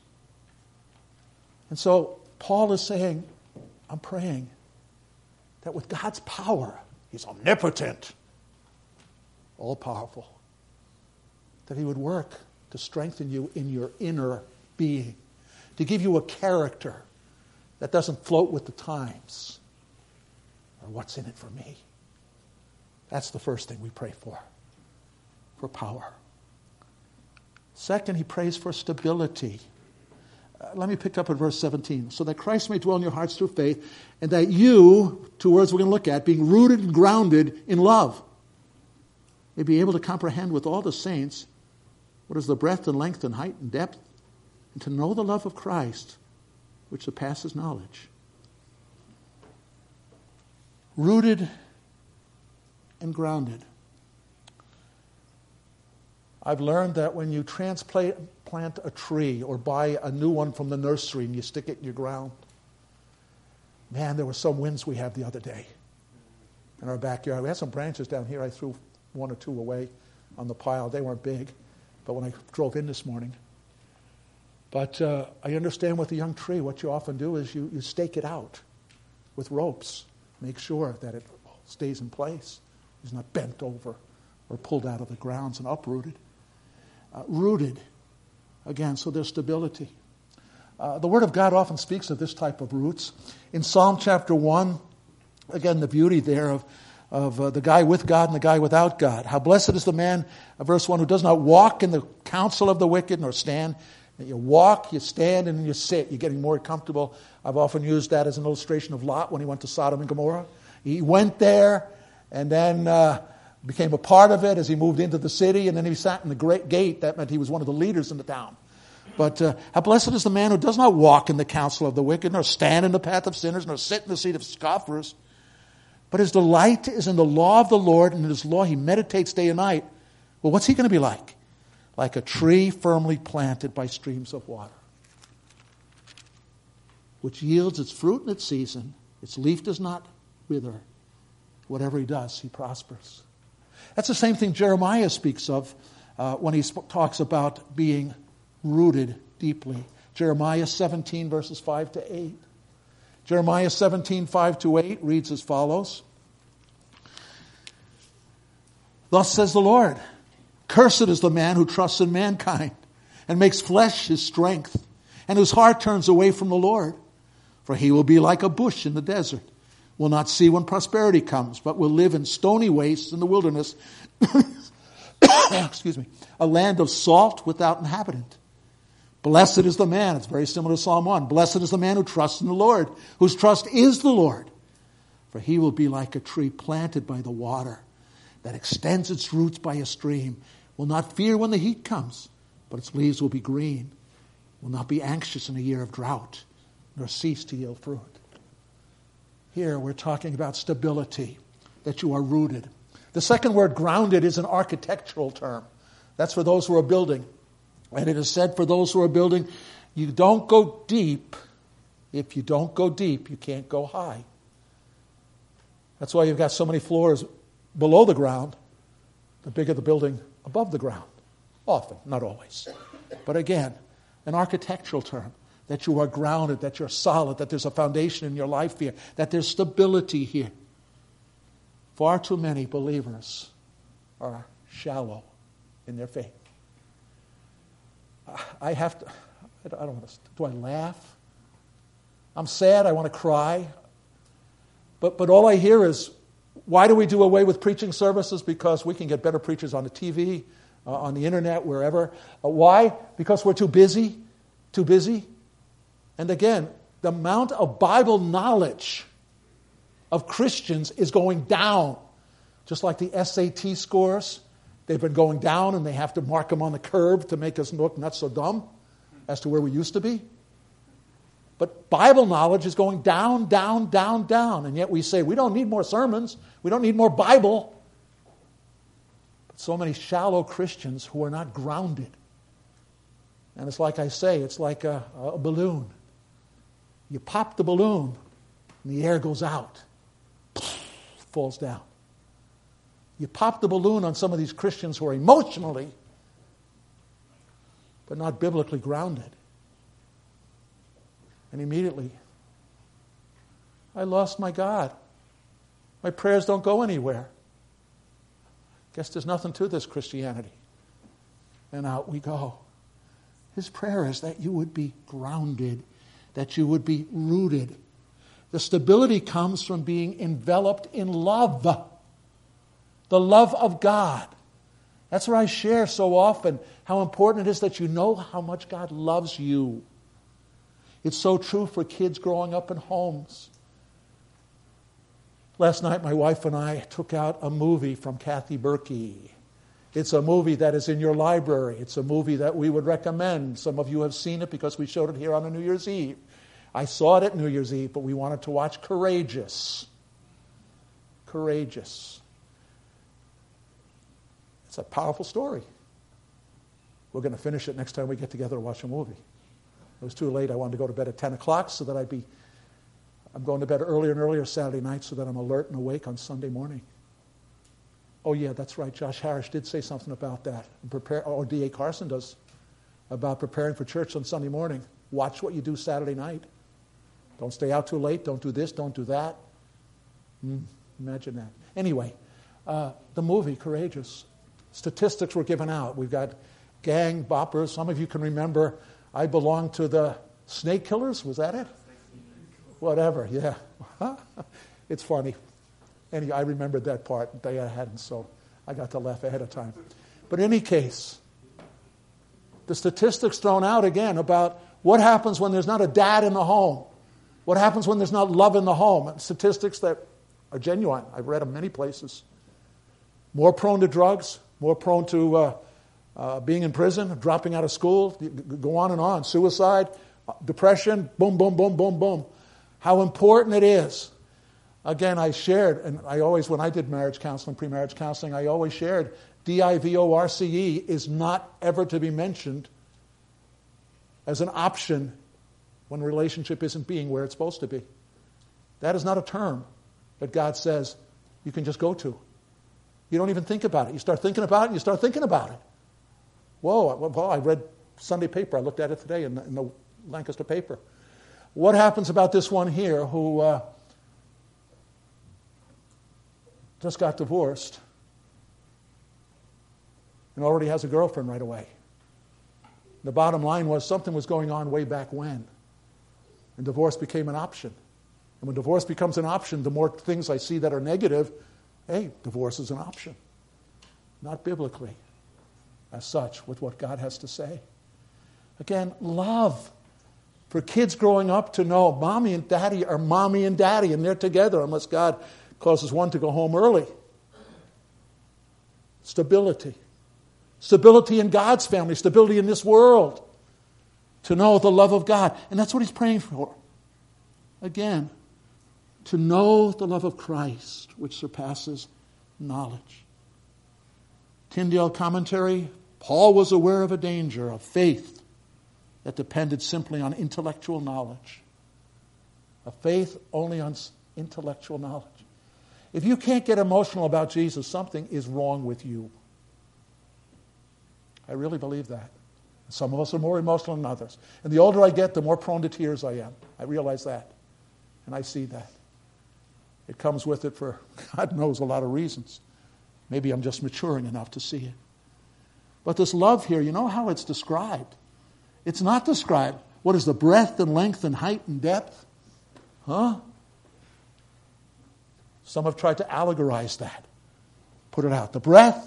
S1: And so Paul is saying, I'm praying that with God's power, he's omnipotent, all-powerful, that he would work to strengthen you in your inner being, to give you a character that doesn't float with the times or what's in it for me. That's the first thing we pray for power. Second, he prays for stability. Let me pick up at verse 17. So that Christ may dwell in your hearts through faith, and that you, two words we're going to look at, being rooted and grounded in love, may be able to comprehend with all the saints what is the breadth and length and height and depth, and to know the love of Christ, which surpasses knowledge. Rooted and grounded. I've learned that when you plant a tree or buy a new one from the nursery and you stick it in your ground, man, there were some winds we had the other day in our backyard. We had some branches down here. I threw one or two away on the pile. They weren't big, but when I drove in this morning. But I understand with a young tree, what you often do is you stake it out with ropes. Make sure that it stays in place. It's not bent over or pulled out of the grounds and uprooted. Rooted. Again, so there's stability. The Word of God often speaks of this type of roots. In Psalm chapter 1, again, the beauty there of the guy with God and the guy without God. How blessed is the man, verse 1, who does not walk in the counsel of the wicked, nor stand. You walk, you stand, and then you sit. You're getting more comfortable. I've often used that as an illustration of Lot when he went to Sodom and Gomorrah. He went there and then became a part of it as he moved into the city, and then he sat in the great gate. That meant he was one of the leaders in the town. But how blessed is the man who does not walk in the counsel of the wicked, nor stand in the path of sinners, nor sit in the seat of scoffers. But his delight is in the law of the Lord, and in his law he meditates day and night. Well, what's he going to be like? Like a tree firmly planted by streams of water, which yields its fruit in its season. Its leaf does not wither. Whatever he does, he prospers. That's the same thing Jeremiah speaks of when he talks about being rooted deeply. Jeremiah 17, verses 5 to 8. Jeremiah 17, 5 to 8 reads as follows. Thus says the Lord, cursed is the man who trusts in mankind and makes flesh his strength, and whose heart turns away from the Lord. For he will be like a bush in the desert, will not see when prosperity comes, but will live in stony wastes in the wilderness, excuse me, a land of salt without inhabitant. Blessed is the man, it's very similar to Psalm 1, blessed is the man who trusts in the Lord, whose trust is the Lord. For he will be like a tree planted by the water, that extends its roots by a stream, will not fear when the heat comes, but its leaves will be green, will not be anxious in a year of drought, nor cease to yield fruit. Here we're talking about stability, that you are rooted. The second word, grounded, is an architectural term. That's for those who are building. And it is said for those who are building, you don't go deep. If you don't go deep, you can't go high. That's why you've got so many floors below the ground, the bigger the building above the ground. Often, not always. But again, an architectural term, that you are grounded, that you're solid, that there's a foundation in your life here, that there's stability here. Far too many believers are shallow in their faith. I don't want to, do I laugh? I'm sad, I want to cry. But all I hear is, why do we do away with preaching services? Because we can get better preachers on the TV, on the internet, wherever. Why? Because we're too busy. Too busy. And again, the amount of Bible knowledge of Christians is going down. Just like the SAT scores. They've been going down, and they have to mark them on the curve to make us look not so dumb as to where we used to be. But Bible knowledge is going down, down, down, down. And yet we say, we don't need more sermons. We don't need more Bible. But so many shallow Christians who are not grounded. And it's like I say, it's like a balloon. You pop the balloon, and the air goes out. Falls down. You pop the balloon on some of these Christians who are emotionally, but not biblically grounded. And immediately, I lost my God. My prayers don't go anywhere. Guess there's nothing to this Christianity. And out we go. His prayer is that you would be grounded, that you would be rooted. The stability comes from being enveloped in love. The love of God. That's where I share so often how important it is that you know how much God loves you. It's so true for kids growing up in homes. Last night, my wife and I took out a movie from Kathy Berkey. It's a movie that is in your library. It's a movie that we would recommend. Some of you have seen it because we showed it here on a New Year's Eve. I saw it at New Year's Eve, but we wanted to watch Courageous. Courageous. It's a powerful story. We're going to finish it next time we get together to watch a movie. It was too late. I wanted to go to bed at 10 o'clock so that I'm going to bed earlier and earlier Saturday night so that I'm alert and awake on Sunday morning. Oh yeah, that's right. Josh Harris did say something about that. Or D.A. Carson does, about preparing for church on Sunday morning. Watch what you do Saturday night. Don't stay out too late. Don't do this. Don't do that. Imagine that. Anyway, the movie, Courageous. Statistics were given out. We've got gang boppers. Some of you can remember I belonged to the Snake Killers. Was that it? Whatever, yeah. It's funny. Anyway, I remembered that part. They hadn't, so I got to laugh ahead of time. But in any case, the statistics thrown out again about what happens when there's not a dad in the home. What happens when there's not love in the home. And statistics that are genuine. I've read them many places. More prone to drugs, more prone to being in prison, dropping out of school, go on and on. Suicide, depression, boom, boom, boom, boom, boom. How important it is. Again, I shared, and I always, when I did marriage counseling, pre-marriage counseling, I always shared, DIVORCE is not ever to be mentioned as an option when a relationship isn't being where it's supposed to be. That is not a term that God says you can just go to. You don't even think about it. You start thinking about it, and you start thinking about it. Whoa, well, I read Sunday paper. I looked at it today in the Lancaster paper. What happens about this one here who just got divorced and already has a girlfriend right away? The bottom line was something was going on way back when. And divorce became an option. And when divorce becomes an option, the more things I see that are negative, hey, divorce is an option. Not biblically, as such, with what God has to say. Again, love. For kids growing up to know mommy and daddy are mommy and daddy, and they're together unless God causes one to go home early. Stability. Stability in God's family, stability in this world. To know the love of God. And that's what he's praying for. Again, to know the love of Christ, which surpasses knowledge. Tyndale commentary, Paul was aware of a danger of faith that depended simply on intellectual knowledge. A faith only on intellectual knowledge. If you can't get emotional about Jesus, something is wrong with you. I really believe that. Some of us are more emotional than others. And the older I get, the more prone to tears I am. I realize that. And I see that. It comes with it for God knows a lot of reasons. Maybe I'm just maturing enough to see it. But this love here, you know how it's described? It's not described. What is the breadth and length and height and depth? Huh? Some have tried to allegorize that. Put it out. The breadth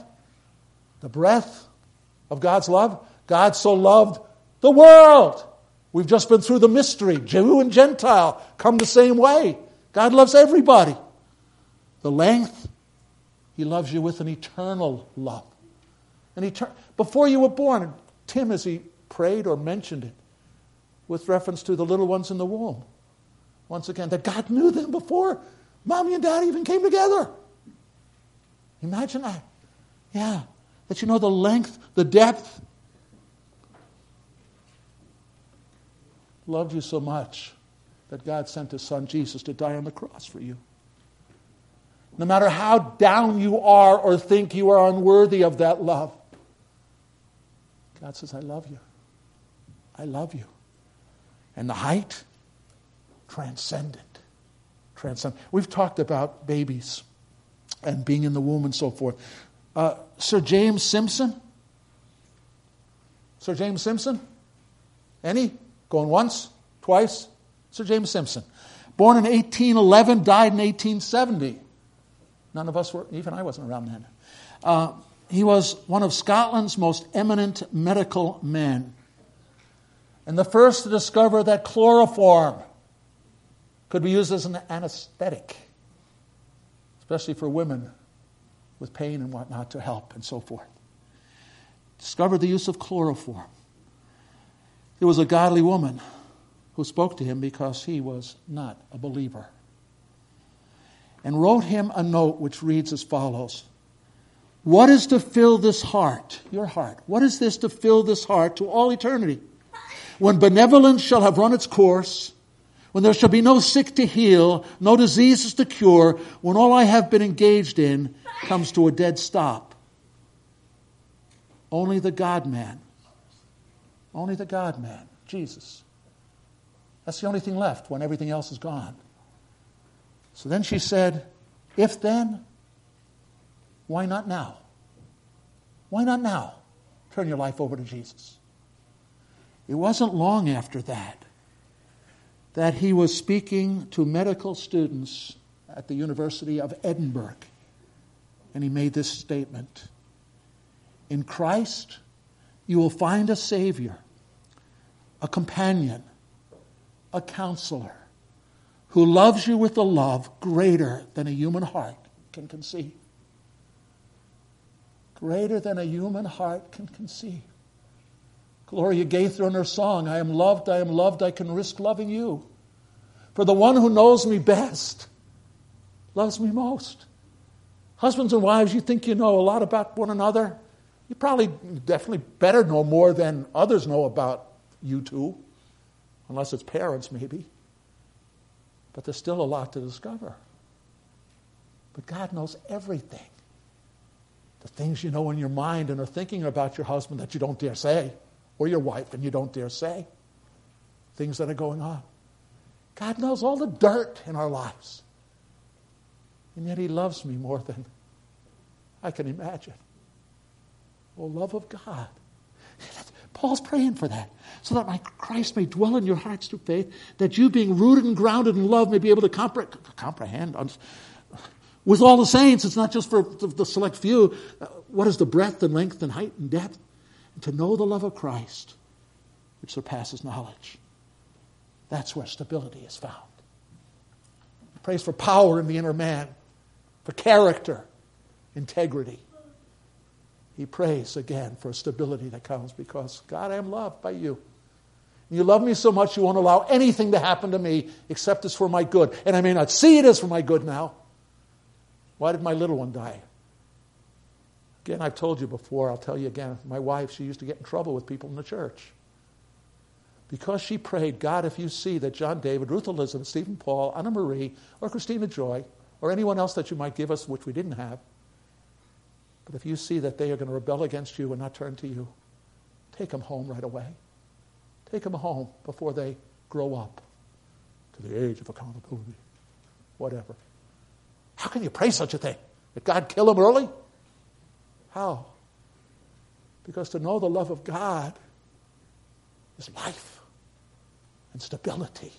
S1: of God's love. God so loved the world. We've just been through the mystery. Jew and Gentile come the same way. God loves everybody. The length, he loves you with an eternal love. Before you were born, Tim, as he prayed or mentioned it, with reference to the little ones in the womb, once again, that God knew them before mommy and daddy even came together. Imagine that. Yeah. That you know the length, the depth. Loved you so much that God sent his son Jesus to die on the cross for you. No matter how down you are or think you are unworthy of that love, God says, I love you. I love you. And the height, transcendent. We've talked about babies and being in the womb and so forth. Sir James Simpson? Sir James Simpson? Any? Going once? Twice? Sir James Simpson. Born in 1811, died in 1870. None of us were, even I wasn't around then. He was one of Scotland's most eminent medical men. And the first to discover that chloroform could be used as an anesthetic, especially for women with pain and whatnot to help and so forth. Discovered the use of chloroform. There was a godly woman who spoke to him because he was not a believer, and wrote him a note which reads as follows. What is to fill this heart, your heart, what is this to fill this heart to all eternity? When benevolence shall have run its course, when there shall be no sick to heal, no diseases to cure, when all I have been engaged in comes to a dead stop. Only the God-man, Jesus. That's the only thing left when everything else is gone. So then she said, if then, why not now? Why not now? turn your life over to Jesus. It wasn't long after that he was speaking to medical students at the University of Edinburgh. And he made this statement. In Christ, you will find a Savior, a companion, a counselor, who loves you with a love greater than a human heart can conceive. Greater than a human heart can conceive. Gloria Gaither in her song, I am loved, I can risk loving you. For the one who knows me best loves me most. Husbands and wives, you think you know a lot about one another? You probably definitely better know more than others know about you two, unless it's parents maybe. But there's still a lot to discover. But God knows everything. The things you know in your mind and are thinking about your husband that you don't dare say, or your wife and you don't dare say. Things that are going on. God knows all the dirt in our lives. And yet he loves me more than I can imagine. Oh, love of God. Paul's praying for that. So that my Christ may dwell in your hearts through faith, that you being rooted and grounded in love may be able to comprehend with all the saints. It's not just for the select few. What is the breadth and length and height and depth? And to know the love of Christ, which surpasses knowledge. That's where stability is found. He prays for power in the inner man, for character, integrity. He prays again for stability that comes because, God, I am loved by you. And you love me so much you won't allow anything to happen to me except it's for my good. And I may not see it as for my good now. Why did my little one die? Again, I've told you before, I'll tell you again. My wife, she used to get in trouble with people in the church. Because she prayed, God, if you see that John David, Ruth Elizabeth, Stephen Paul, Anna Marie, or Christina Joy, or anyone else that you might give us, which we didn't have, but if you see that they are going to rebel against you and not turn to you, take them home right away. Take them home before they grow up to the age of accountability. Whatever. How can you pray such a thing? That God kill them early? How? Because to know the love of God is life and stability.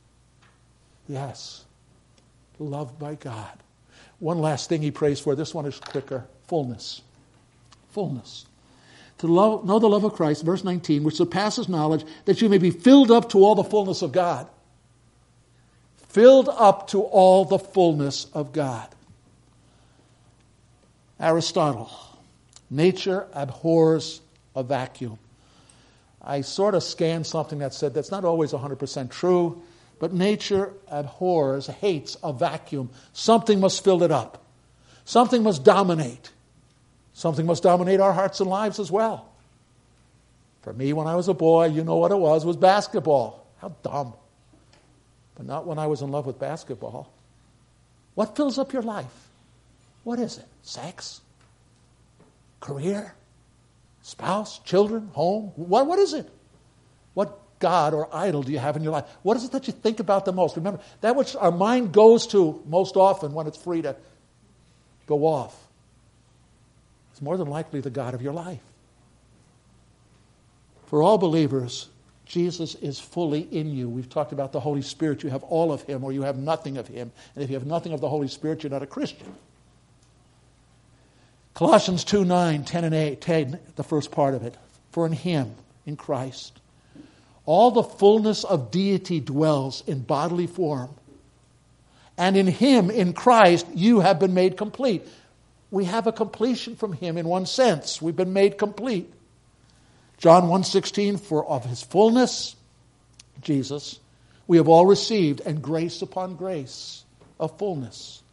S1: Yes. Loved by God. One last thing he prays for. This one is quicker. Fullness. Fullness. To know the love of Christ, verse 19, which surpasses knowledge, that you may be filled up to all the fullness of God. Filled up to all the fullness of God. Aristotle. Nature abhors a vacuum. I sort of scanned something that said that's not always 100% true, but nature abhors, hates a vacuum. Something must fill it up. Something must dominate. Something must dominate our hearts and lives as well. For me, when I was a boy, you know what it was basketball. How dumb. But not when I was in love with basketball. What fills up your life? What is it? Sex? Career? Spouse? Children? Home? What is it? What God or idol do you have in your life? What is it that you think about the most? Remember, that which our mind goes to most often when it's free to go off is more than likely the God of your life. For all believers, Jesus is fully in you. We've talked about the Holy Spirit. You have all of him or you have nothing of him. And if you have nothing of the Holy Spirit, you're not a Christian. Colossians 2:9, 10 and 8, 10, the first part of it. For in him, in Christ, all the fullness of deity dwells in bodily form. And in him, in Christ, you have been made complete. We have a completion from him in one sense. We've been made complete. John 1:16, for of his fullness, Jesus, we have all received, and grace upon grace of fullness.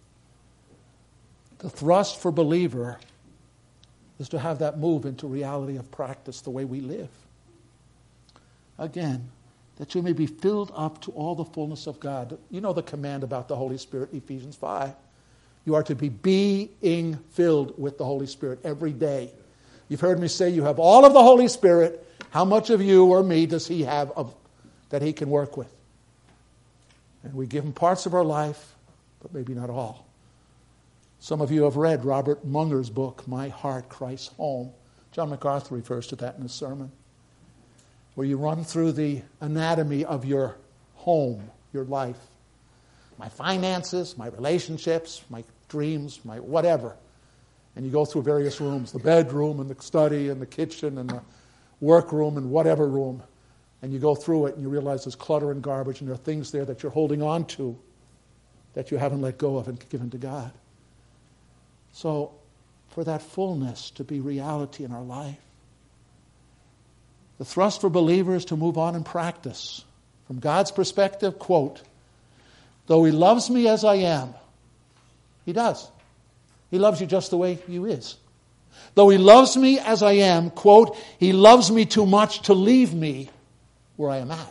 S1: The thrust for believer is to have that move into reality of practice, the way we live. Again, that you may be filled up to all the fullness of God. You know the command about the Holy Spirit, Ephesians 5. You are to be being filled with the Holy Spirit every day. You've heard me say you have all of the Holy Spirit. How much of you or me does he have that he can work with? And we give him parts of our life, but maybe not all. Some of you have read Robert Munger's book, My Heart, Christ's Home. John MacArthur refers to that in his sermon, where you run through the anatomy of your home, your life. My finances, my relationships, my dreams, my whatever. And you go through various rooms, the bedroom and the study and the kitchen and the workroom and whatever room. And you go through it and you realize there's clutter and garbage and there are things there that you're holding on to that you haven't let go of and given to God. So for that fullness to be reality in our life, the thrust for believers to move on in practice. From God's perspective, quote, though He loves me as I am, He does. He loves you just the way you is. Though He loves me as I am, quote, He loves me too much to leave me where I am at.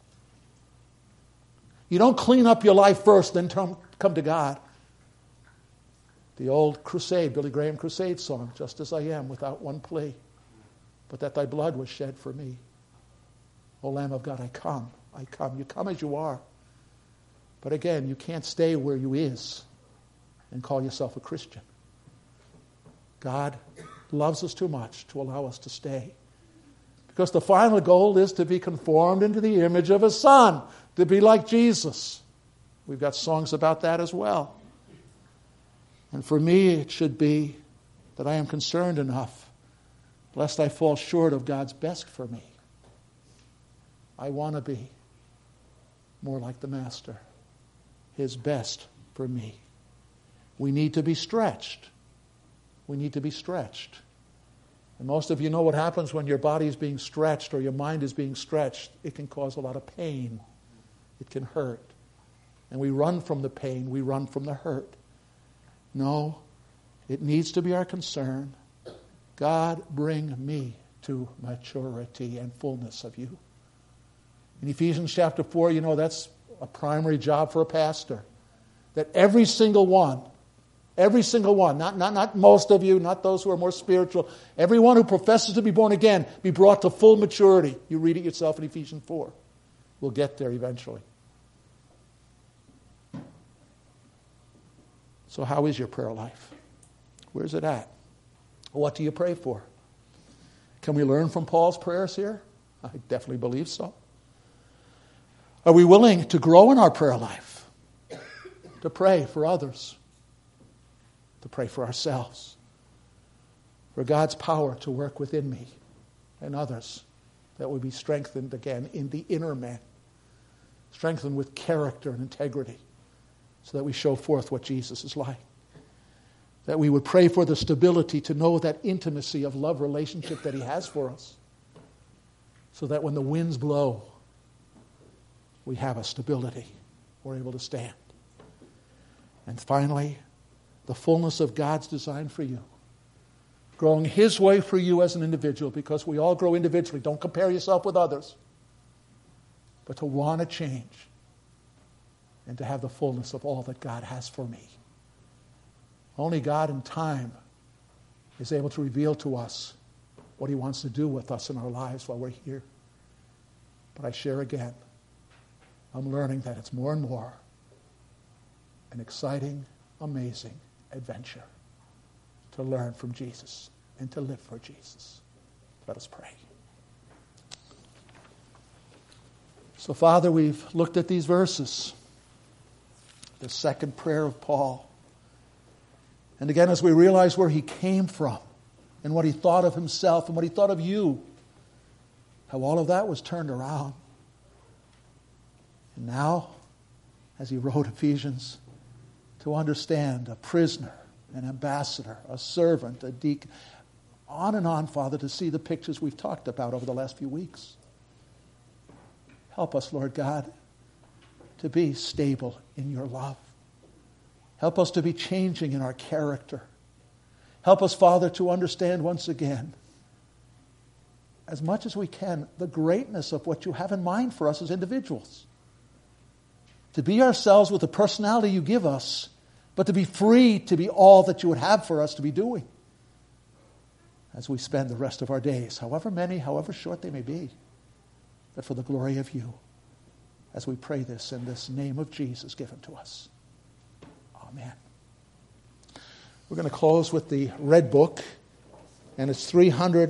S1: You don't clean up your life first, then come to God. The old crusade, Billy Graham crusade song, just as I am, without one plea, but that thy blood was shed for me. O Lamb of God, I come. I come. You come as you are. But again, you can't stay where you is and call yourself a Christian. God loves us too much to allow us to stay. Because the final goal is to be conformed into the image of His Son, to be like Jesus. We've got songs about that as well. And for me, it should be that I am concerned enough lest I fall short of God's best for me. I want to be more like the Master, His best for me. We need to be stretched. We need to be stretched. And most of you know what happens when your body is being stretched or your mind is being stretched. It can cause a lot of pain. It can hurt. And we run from the pain. We run from the hurt. No, it needs to be our concern. God, bring me to maturity and fullness of you. In Ephesians chapter 4, you know, that's a primary job for a pastor. That every single one, not most of you, not those who are more spiritual, everyone who professes to be born again, be brought to full maturity. You read it yourself in Ephesians 4. We'll get there eventually. So how is your prayer life? Where's it at? What do you pray for? Can we learn from Paul's prayers here? I definitely believe so. Are we willing to grow in our prayer life? To pray for others? To pray for ourselves? For God's power to work within me and others, that we be strengthened again in the inner man. Strengthened with character and integrity, so that we show forth what Jesus is like. That we would pray for the stability to know that intimacy of love relationship that He has for us. So that when the winds blow, we have a stability. We're able to stand. And finally, the fullness of God's design for you. Growing His way for you as an individual, because we all grow individually. Don't compare yourself with others. But to want to change and to have the fullness of all that God has for me. Only God in time is able to reveal to us what He wants to do with us in our lives while we're here. But I share again, I'm learning that it's more and more an exciting, amazing adventure to learn from Jesus and to live for Jesus. Let us pray. So, Father, we've looked at these verses, the second prayer of Paul. And again, as we realize where he came from and what he thought of himself and what he thought of you, how all of that was turned around. And now, as he wrote Ephesians, to understand a prisoner, an ambassador, a servant, a deacon, on and on, Father, to see the pictures we've talked about over the last few weeks. Help us, Lord God, to be stable in your love. Help us to be changing in our character. Help us, Father, to understand once again, as much as we can, the greatness of what you have in mind for us as individuals. To be ourselves with the personality you give us, but to be free to be all that you would have for us to be doing as we spend the rest of our days, however many, however short they may be, but for the glory of you, as we pray this in this name of Jesus given to us. Amen. We're going to close with the red book, and it's 300.